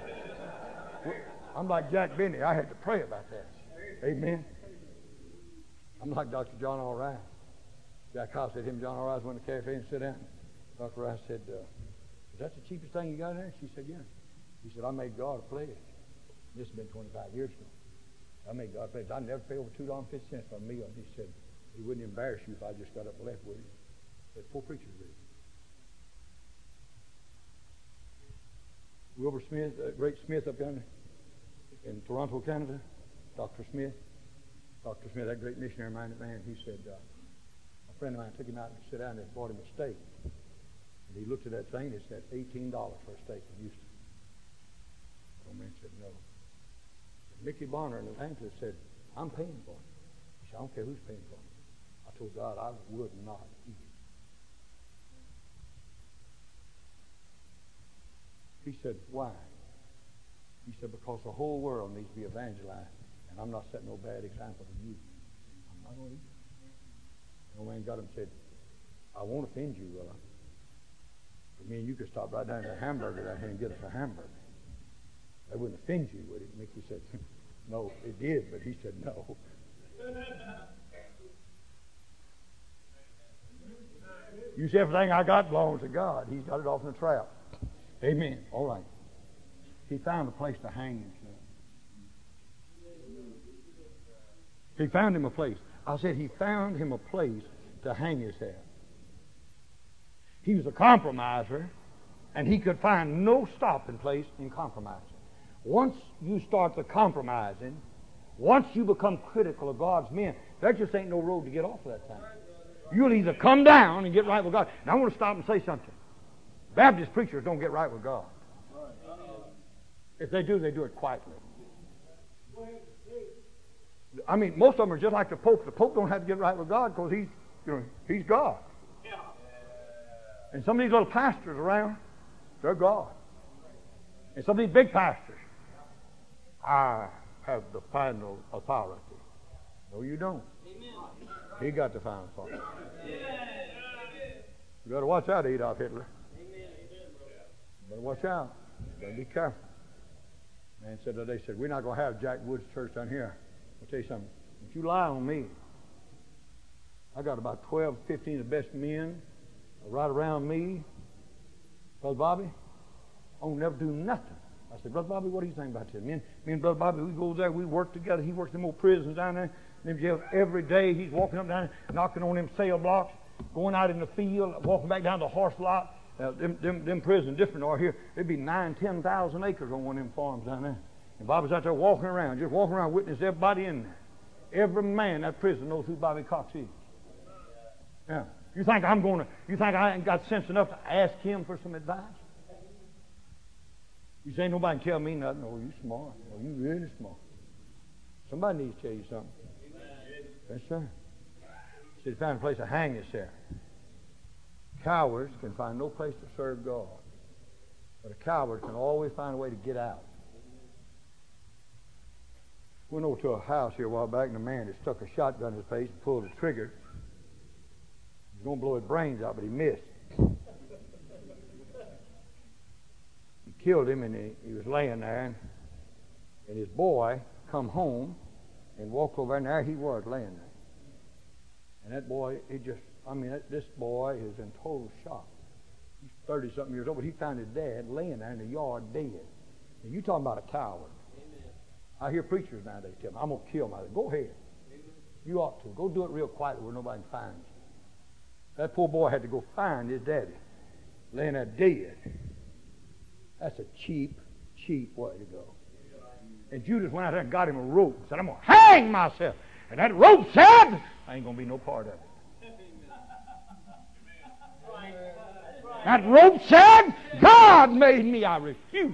I'm like Jack Benny. I had to pray about that. Amen. I'm like Doctor John R. Rice. Jack House said him and John R. Rice went to the cafe and sat down. Doctor Rice said, uh, is that the cheapest thing you got in there? She said, yeah. He said, I made God a pledge. This has been twenty-five years ago. I made God a pledge. I'd never pay over two dollars and fifty cents for a meal. He said, he wouldn't embarrass you if I just got up and left with you. Said, four preachers with you. Wilbur Smith, uh, great Smith up yonder in Toronto, Canada, Doctor Smith. Doctor Smith, that great missionary-minded man, he said, uh, a friend of mine took him out and sat down and bought him a steak. And he looked at that thing and it said eighteen dollars for a steak in Houston. The old man said, no. Mickey Bonner in Atlanta said, I'm paying for it. He said, I don't care who's paying for it. I told God I would not eat it. He said, why? He said, because the whole world needs to be evangelized, and I'm not setting no bad example to you. I'm not going to eat it. The old man got him and said, I won't offend you, will I? But me and you could stop right down to a hamburger down here and get us a hamburger. That wouldn't offend you, would it? Mickey said, no, it did, but he said no. You see, everything I got belongs to God. He's got it off in the trap. Amen. All right. He found a place to hang himself. He found him a place. I said he found him a place to hang himself. He was a compromiser, and he could find no stopping place in compromising. Once you start the compromising, once you become critical of God's men, there just ain't no road to get off of that thing. You'll either come down and get right with God. Now I want to stop and say something. Baptist preachers don't get right with God. If they do, they do it quietly. I mean, most of them are just like the Pope. The Pope don't have to get right with God because he's, you know, he's God. And some of these little pastors around, they're God. And some of these big pastors, I have the final authority. No, you don't. He got the final authority. You got to watch out, Adolf Hitler. You better watch out. You got to be careful. Man said they said, we're not going to have Jack Woods Church down here. I'll tell you something. Don't you lie on me. I got about twelve, fifteen of the best men right around me. Brother Bobby, I won't never do nothing. I said, Brother Bobby, what do you think about this? Me and, me and Brother Bobby, we go there, we work together. He works in more prisons down there. Them jails every day. He's walking up down there, knocking on them cell blocks, going out in the field, walking back down the horse lot. Uh, them, them, them prisons different are here. There'd be nine, ten thousand acres on one of them farms down there. And Bobby's out there walking around, just walking around, witness everybody in there. Every man in that prison knows who Bobby Cox is. Yeah. You think I'm going to? You think I ain't got sense enough to ask him for some advice? You say nobody can tell me nothing. Oh, you smart. Oh, you really smart. Somebody needs to tell you something. Yes, sir. So he found a place to hang yourself. Cowards can find no place to serve God. But a coward can always find a way to get out. We went over to a house here a while back, and a man had stuck a shotgun in his face and pulled the trigger. He was going to blow his brains out, but he missed. He killed him, and he, he was laying there, and, and his boy come home and walked over, and there he was laying there. And that boy, he just, I mean, that, this boy is in total shock. He's thirty-something years old, but he found his dad laying there in the yard dead. And you talking about a coward. Amen. I hear preachers nowadays tell me, I'm going to kill my dad. Go ahead. Amen. You ought to. Go do it real quietly where nobody can find you. That poor boy had to go find his daddy laying there dead. That's a cheap, cheap way to go. And Judas went out there and got him a rope and said, I'm going to hang myself. And that rope said, I ain't going to be no part of it. That rope said, God made me. I refuse.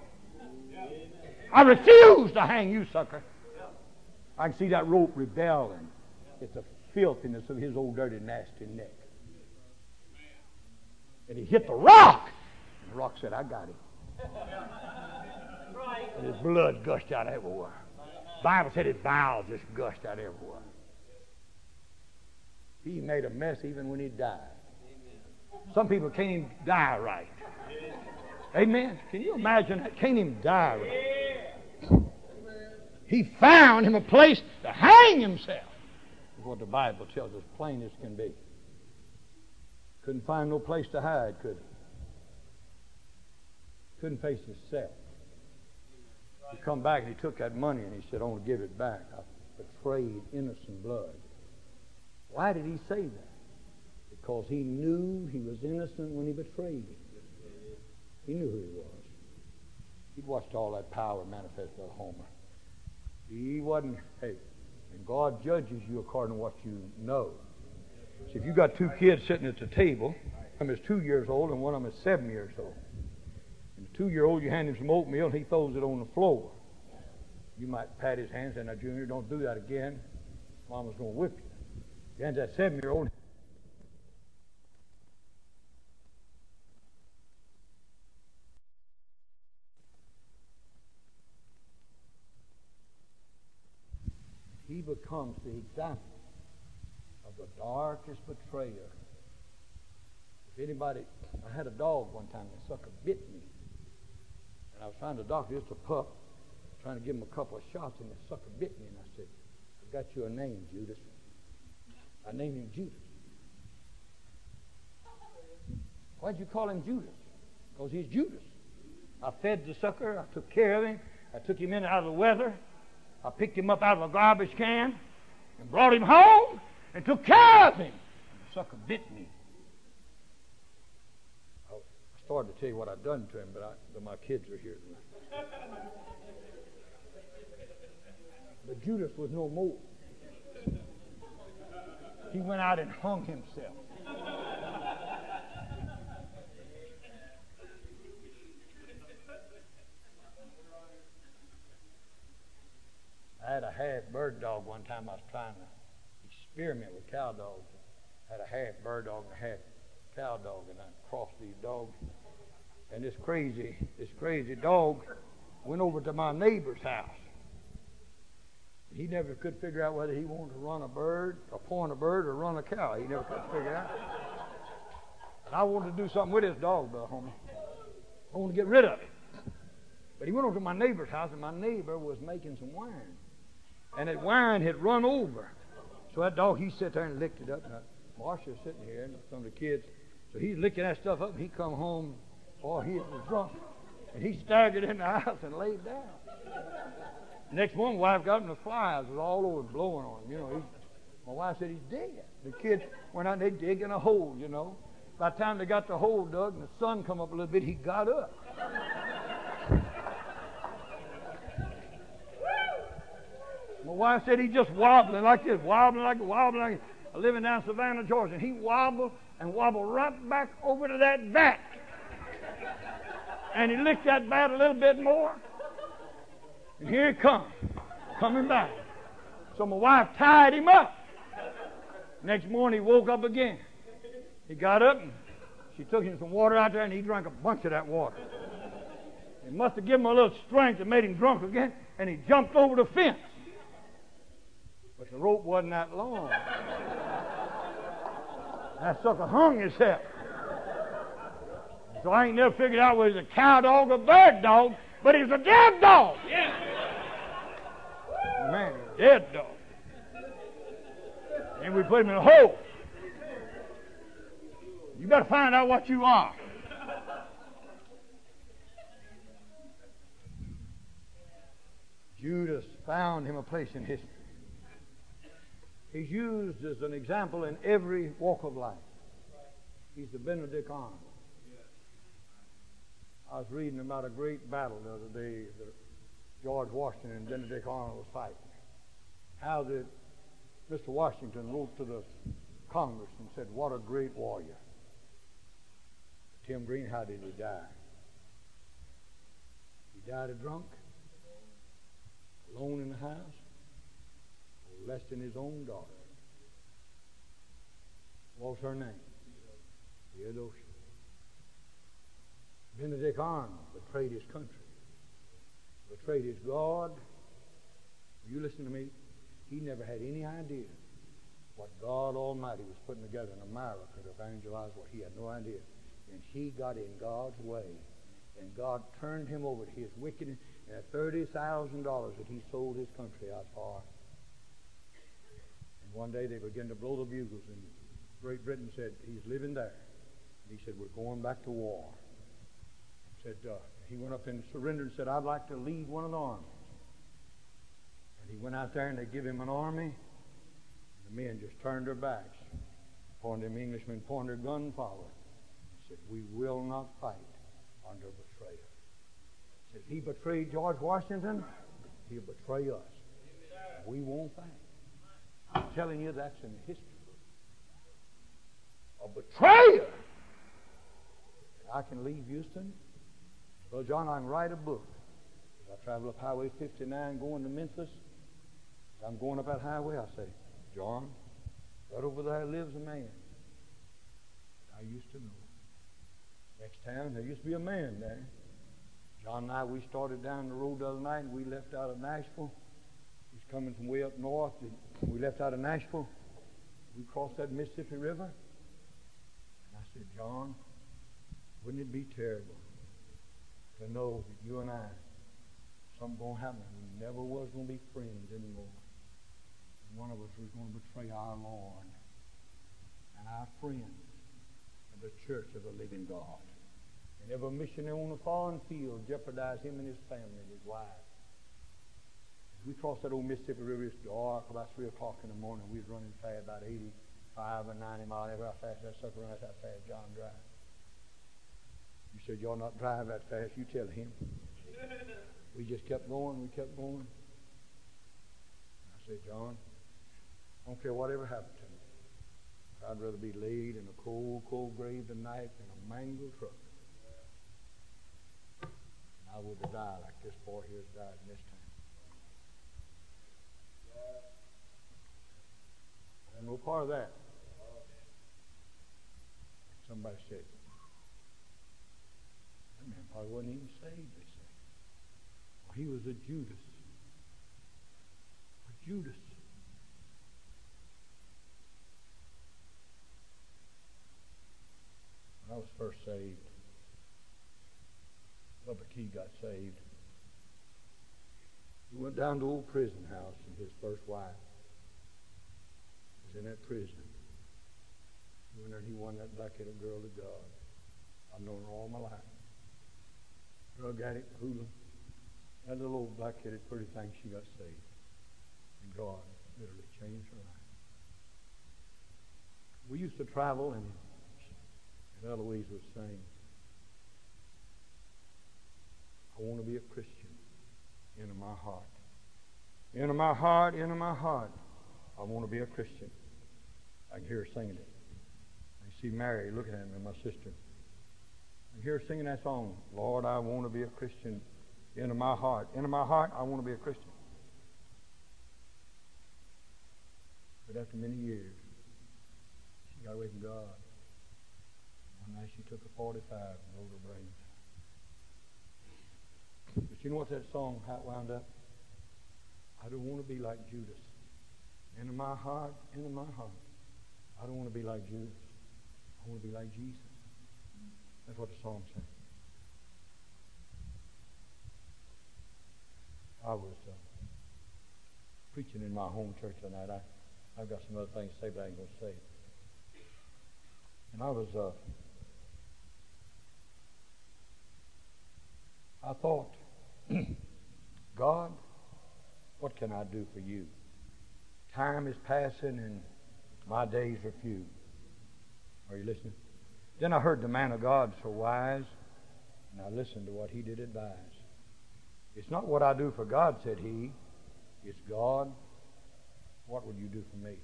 I refuse to hang you, sucker. I can see that rope rebelling. It's the filthiness of his old dirty, nasty neck. And he hit the rock. And the rock said, I got him. And his blood gushed out everywhere. The Bible said his bowels just gushed out everywhere. He made a mess even when he died. Some people can't even die right. Amen. Can you imagine that? Can't even die right. He found him a place to hang himself. Is what the Bible tells us, plain as can be. Couldn't find no place to hide, could he? Couldn't face himself. He come back and he took that money and he said, I want to give it back. I betrayed innocent blood. Why did he say that? Because he knew he was innocent when he betrayed him. He knew who he was. He'd watched all that power manifest by Homer. He wasn't, hey, and God judges you according to what you know. So if you got two kids sitting at the table, one of them is two years old and one of them is seven years old. And the two-year-old, you hand him some oatmeal and he throws it on the floor. You might pat his hand and say, now, Junior, don't do that again. Mama's going to whip you. You hand that seven-year-old. He becomes the example of the darkest betrayer. If anybody, I had a dog one time, the sucker bit me. And I was trying to doctor just a pup, trying to give him a couple of shots, and the sucker bit me. And I said, I got you a name, Judas. I named him Judas. Why'd you call him Judas? Because he's Judas. I fed the sucker, I took care of him, I took him in out of the weather. I picked him up out of a garbage can and brought him home and took care of him. The sucker bit me. I started to tell you what I'd done to him, but, I, but my kids are here tonight. But Judas was no more. He went out and hung himself. I had a half bird dog one time. I was trying to experiment with cow dogs. I had a half bird dog and a half cow dog, and I crossed these dogs. And this crazy, this crazy dog went over to my neighbor's house. He never could figure out whether he wanted to run a bird, or point a bird, or run a cow. He never could figure it out. And I wanted to do something with this dog, though, homie. I wanted to get rid of it. But he went over to my neighbor's house, and my neighbor was making some wine. And that wine had run over. So that dog, he sat there and licked it up. Now, Marcia's sitting here, and some of the kids. So he's licking that stuff up, and he come home, boy, he was drunk. And he staggered in the house and laid down. Next morning, my wife got him, the flies was all over blowing on him. You know, he, my wife said he's dead. The kids went out and they digging a hole, you know. By the time they got the hole dug and the sun come up a little bit, he got up. My wife said he's just wobbling like this, wobbling like wobbling like living down Savannah, Georgia. And he wobbled and wobbled right back over to that vat. And he licked that vat a little bit more. And here he comes, coming back. So my wife tied him up. Next morning he woke up again. He got up and she took him some water out there and he drank a bunch of that water. It must have given him a little strength that made him drunk again, and he jumped over the fence. But the rope wasn't that long. That sucker hung himself. So I ain't never figured out whether he was a cow dog or a bird dog, but he was a dead dog. Yeah. Man, a dead dog. And we put him in a hole. You better find out what you are. Judas found him a place in history. He's used as an example in every walk of life. He's the Benedict Arnold. I was reading about a great battle the other day that George Washington and Benedict Arnold was fighting. How that Mister Washington wrote to the Congress and said, what a great warrior. Tim Green, how did he die? He died a drunk, alone in the house, less than his own daughter. What was her name? Theodosia. Benedict Arnold betrayed his country, betrayed his God. Will you listen to me? He never had any idea what God Almighty was putting together in America to evangelize what he had no idea. And he got in God's way. And God turned him over to his wickedness. And at thirty thousand dollars that he sold his country out for. And one day they began to blow the bugles. And Great Britain said, he's living there. And he said, we're going back to war. Said, uh, he went up and surrendered and said, I'd like to lead one of the armies. And he went out there and they give him an army. And the men just turned their backs upon them Englishmen, pointed their gun forward. He said, we will not fight under betrayal. He said, if he betrayed George Washington, he'll betray us. We won't fight. I'm telling you, that's in the history book. A betrayer! I can leave Houston. Well, John, I can write a book. As I travel up Highway fifty-nine going to Memphis, as I'm going up that highway, I say, John, right over there lives a man I used to know. Next town, there used to be a man there. John and I, we started down the road the other night, and we left out of Nashville. He's coming from way up north. We left out of Nashville. We crossed that Mississippi River. And I said, John, wouldn't it be terrible to know that you and I, something going to happen, we never was going to be friends anymore. And one of us was going to betray our Lord and our friend and the church of the living God. And every missionary on the foreign field jeopardized him and his family and his wife. As we crossed that old Mississippi River, it's dark, about three o'clock in the morning. We was running fast, about eighty-five or ninety miles an hour. How fast that sucker runs, how fast John drives. You said, y'all not drive that fast. You tell him. We just kept going. We kept going. I said, John, I don't care whatever happened to me. I'd rather be laid in a cold, cold grave tonight than a mango truck. And I would have died like this boy here has died in this time. And no part of that. Somebody said, that man probably wasn't even saved, they say. Well, he was a Judas. A Judas. When I was first saved, Bubba Key got saved. He went down to the old prison house, and his first wife was in that prison. He went there and he won that black-headed girl to God. I've known her all my life. Drug addict, hooligan. That little old black-headed pretty thing, she got saved. And God literally changed her life. We used to travel, and, and Eloise would sing, I want to be a Christian into my heart. Into my heart, into my heart. I want to be a Christian. I can hear her singing it. I see Mary looking at me, my sister. I hear her singing that song, Lord, I want to be a Christian into my heart. Into my heart, I want to be a Christian. But after many years, she got away from God. One night she took a forty-five and rolled her brains out. But you know what that song, how it wound up? I don't want to be like Judas. Into my heart, into my heart. I don't want to be like Judas. I want to be like Jesus. That's what the song said. I was uh, preaching in my home church tonight. I, I've got some other things to say, but I ain't going to say it. And I was, uh, I thought, God, what can I do for you? Time is passing and my days are few. Are you listening? Then I heard the man of God so wise, and I listened to what he did advise. It's not what I do for God, said he. It's God, what would you do for me?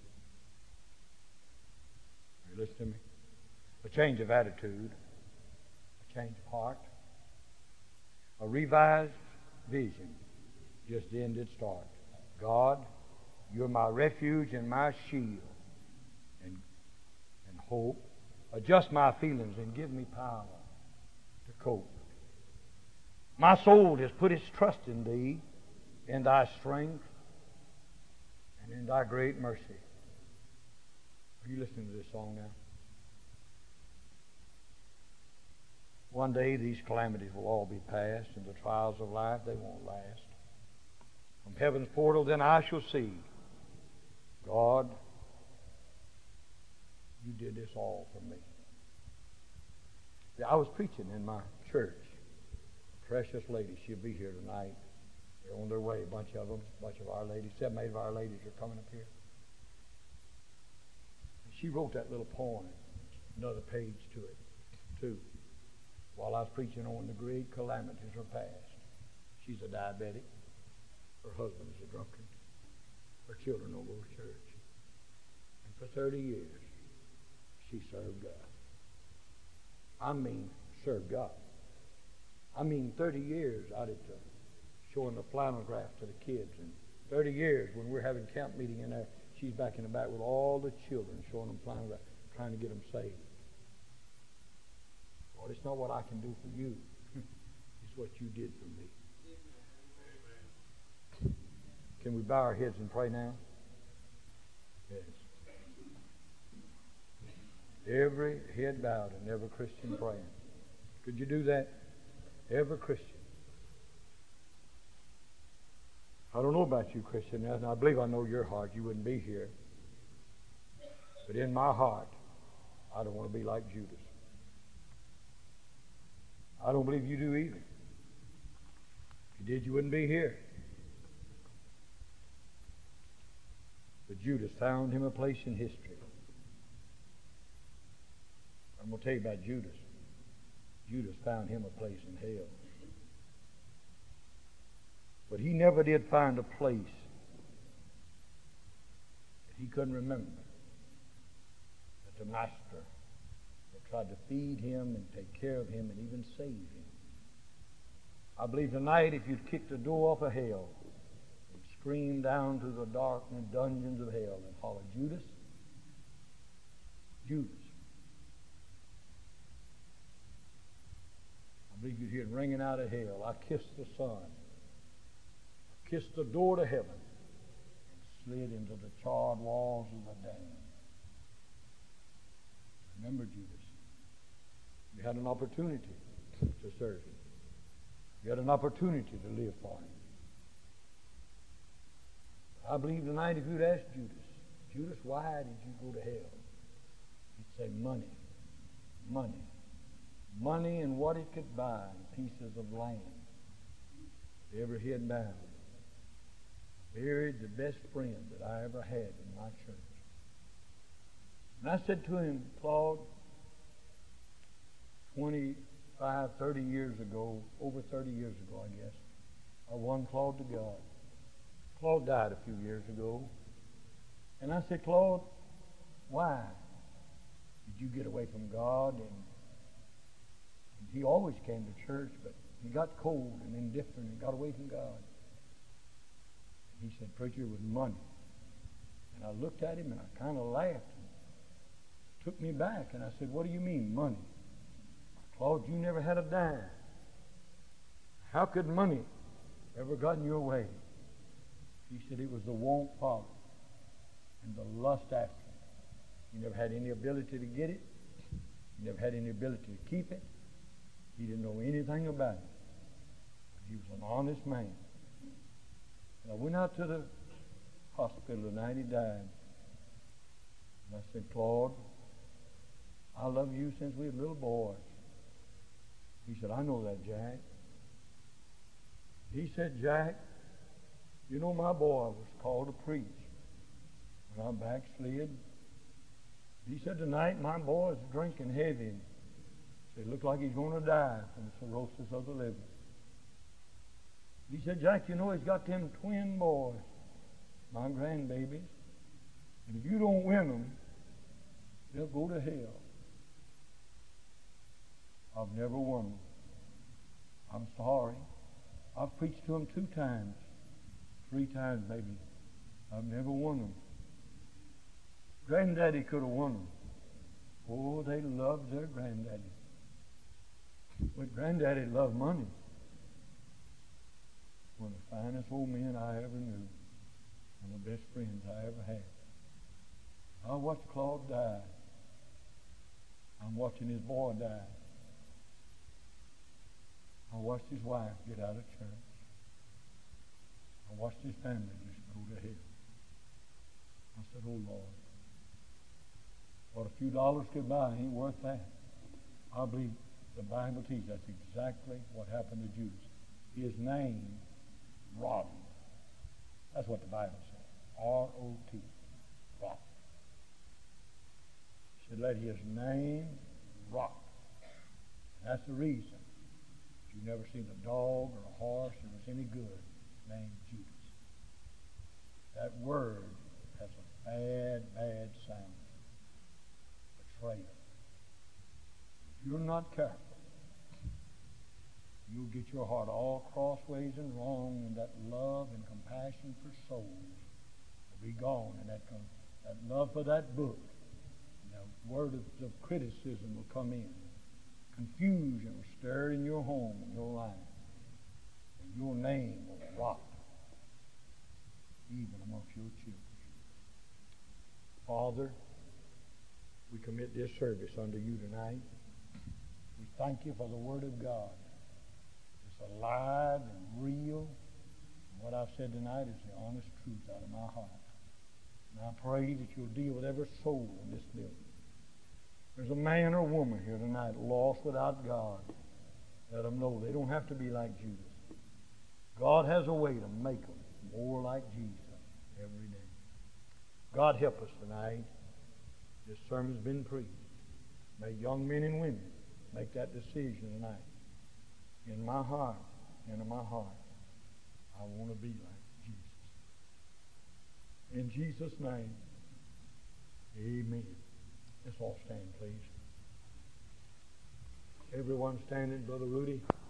Are you listening to me? A change of attitude, a change of heart, a revised vision. Just then did start. God, you're my refuge and my shield and, and hope. Adjust my feelings and give me power to cope My soul has put its trust in Thee, in Thy strength, and in Thy great mercy. Are you listening to this song now? One day these calamities will all be past, and the trials of life, they won't last. From heaven's portal then I shall see, God, You did this all for me. I was preaching in my church. A precious lady, she'll be here tonight. They're on their way, a bunch of them, a bunch of our ladies. Seven, eight of our ladies are coming up here. And she wrote that little poem, another page to it, too. While I was preaching on the great calamities are past. She's a diabetic. Her husband is a drunkard. Her children don't go to church. And for thirty years, she served God. I mean, served God. I mean, thirty years out at the, showing the flannel graph to the kids. And thirty years when we're having camp meeting in there, she's back in the back with all the children, showing them flannel graph, trying to get them saved. Lord, it's not what I can do for you. It's what you did for me. Can we bow our heads and pray now? Yes. Every head bowed and every Christian praying. Could you do that? Every Christian. I don't know about you, Christian, and I believe I know your heart. You wouldn't be here. But in my heart, I don't want to be like Judas. I don't believe you do either. If you did, you wouldn't be here. But Judas found him a place in history. I'm going to tell you about Judas. Judas found him a place in hell. But he never did find a place that he couldn't remember that the Master that tried to feed him and take care of him and even save him. I believe tonight if you'd kick the door off of hell and scream down to the dark dungeons of hell and holler, Judas, Judas. I believe you'd hear it ringing out of hell. I kissed the Son. I kissed the door to heaven and slid into the charred walls of the damned. Remember, Judas, you had an opportunity to serve him. You had an opportunity to live for him. I believe tonight if you'd ask Judas, Judas, why did you go to hell? He'd say, money, money. Money and what it could buy, and pieces of land. Every head bowed. Buried the best friend that I ever had in my church. And I said to him, Claude, twenty-five, thirty years ago, over thirty years ago, I guess, I won Claude to God. Claude died a few years ago. And I said, Claude, why did you get away from God? And he always came to church, but he got cold and indifferent and got away from God. He said, preacher, it was money. And I looked at him and I kind of laughed. It took me back and I said, what do you mean, money? Claude, you never had a dime. How could money ever got in your way? He said it was the want for it and the lust after it. You never had any ability to get it. You never had any ability to keep it. He didn't know anything about it. But he was an honest man. And I went out to the hospital the night he died. And I said, Claude, I love you since we were little boys. He said, I know that, Jack. He said, Jack, you know my boy was called to preach. When I backslid, he said, tonight my boy is drinking heavy. It looked like he's going to die from cirrhosis of the liver. He said, Jack, you know he's got them twin boys, my grandbabies. And if you don't win them, they'll go to hell. I've never won them. I'm sorry. I've preached to them two times, three times maybe. I've never won them. Granddaddy could have won them. Oh, they loved their granddaddy. But Granddaddy loved money. finest old men I ever knew, and the best friends I ever had. I watched Claude die. I'm watching his boy die. I watched his wife get out of church. I watched his family just go to hell. I said, oh, Lord, what a few dollars could buy ain't worth that. I believe the Bible teaches that's exactly what happened to Judas. His name rotted. That's what the Bible says. R O T. Rot. It said, let his name rot. And that's the reason you've never seen a dog or a horse that was any good named Judas. That word has a bad, bad sound. Betrayal. If you're not careful, you'll get your heart all crossways and wrong, and that love and compassion for souls will be gone, and that, com- that love for that book, and the words of, of criticism will come in. Confusion will stir in your home and your life, and your name will rot, even amongst your children. Father, we commit this service unto you tonight. We thank you for the Word of God. It's alive and real. And what I've said tonight is the honest truth out of my heart. And I pray that you'll deal with every soul in this building. There's a man or woman here tonight lost without God. Let them know they don't have to be like Judas. God has a way to make them more like Jesus every day. God help us tonight. This sermon's been preached. May young men and women make that decision tonight. In my heart, into my heart, I want to be like Jesus. In Jesus' name, amen. Let's all stand, please. Everyone standing, Brother Rudy.